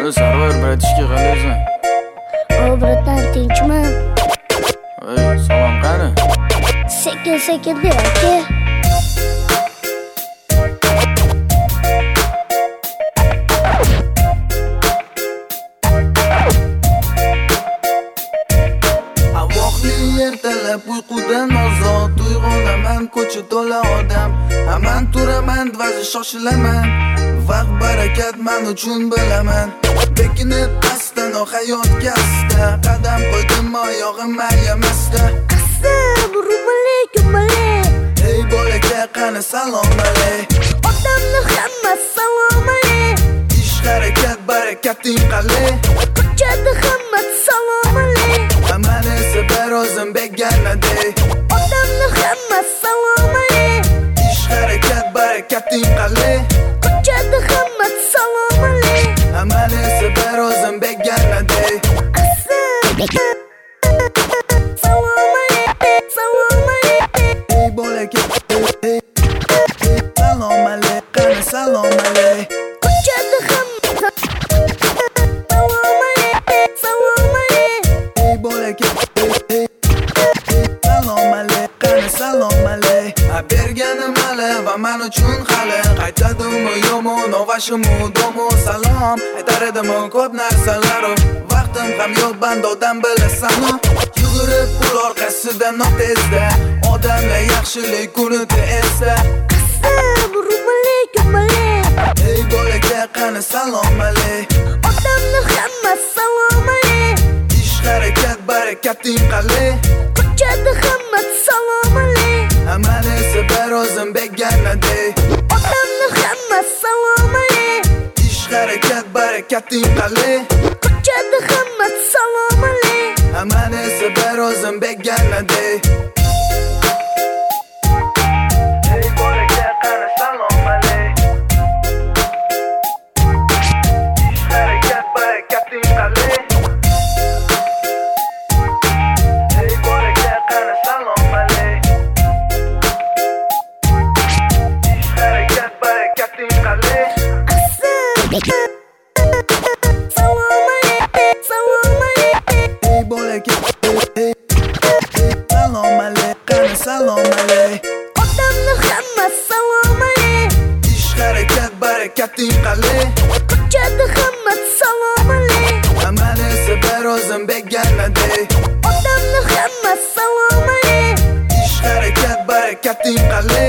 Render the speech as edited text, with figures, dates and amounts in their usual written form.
Sarvar, bratishka, qalaysan? Bratan, tinchman? Salom qani? Sekin ber aka. Ertalab uyqudan ozod uyg'onaman, ko'cha to'la odam, hamon turaman, vazi shoshilaman. Vaqt barakat men uchun bilaman. Bekinib pastdan hayot gasta, qadam qo'ydim oyog'im ayamasda. Assalomu alaykum. Ey bolaka, qani salom alay. Odamni hamma salom alay. Ish harakat barakating qalay. Ko'chada hamma salom alay. Aman esa bir o'zim beganaday. Odamni hamma salom alay. Ish harakat barakating qalay. Ko'chada hamma salom alay. Aman esa bir o'zim beganaday. Salom alay. Ey bolaka, salom alay, qani salom alay. Ko'chada hamma salom alay. Ey bolaka, salom alay, qani salom alay. Berganim hali va men uchun hali, qaytadimi yomon ovashimu domo salom. Aytar edim ko'p narsalar, vaqtim ham yo'q bandodan bilasan. Yugurib pul orqasidan tezda, odamlar yaxshilik kunida esda. Assalomu alaykum. Ey bolaka, qani salom alay. Odamni hamma salom alay. Ish harakat barakating qalay. Ko'chada hamma salom alay. Aman esa bir o'zim beganaday. Odamni hamma salom alay. Ish harakat barakating qalay. Ko'chada hamma salom alay. Aman esa bir o'zim beganaday. Ey bolaka, qani salom alay. Ish harakat barakating qalay. Ey bolaka, qani salom alay. Ish harakat barakating qalay. Salom alay. Ey bolaka, salom alay, qani salom alay. Odamni hamma salom alay. Ish harakat barakating qalay. Ko'chada hamma salom alay. Aman esa bir o'zim beganaday. Odamni hamma salom alay. Ish harakat barakating qalay.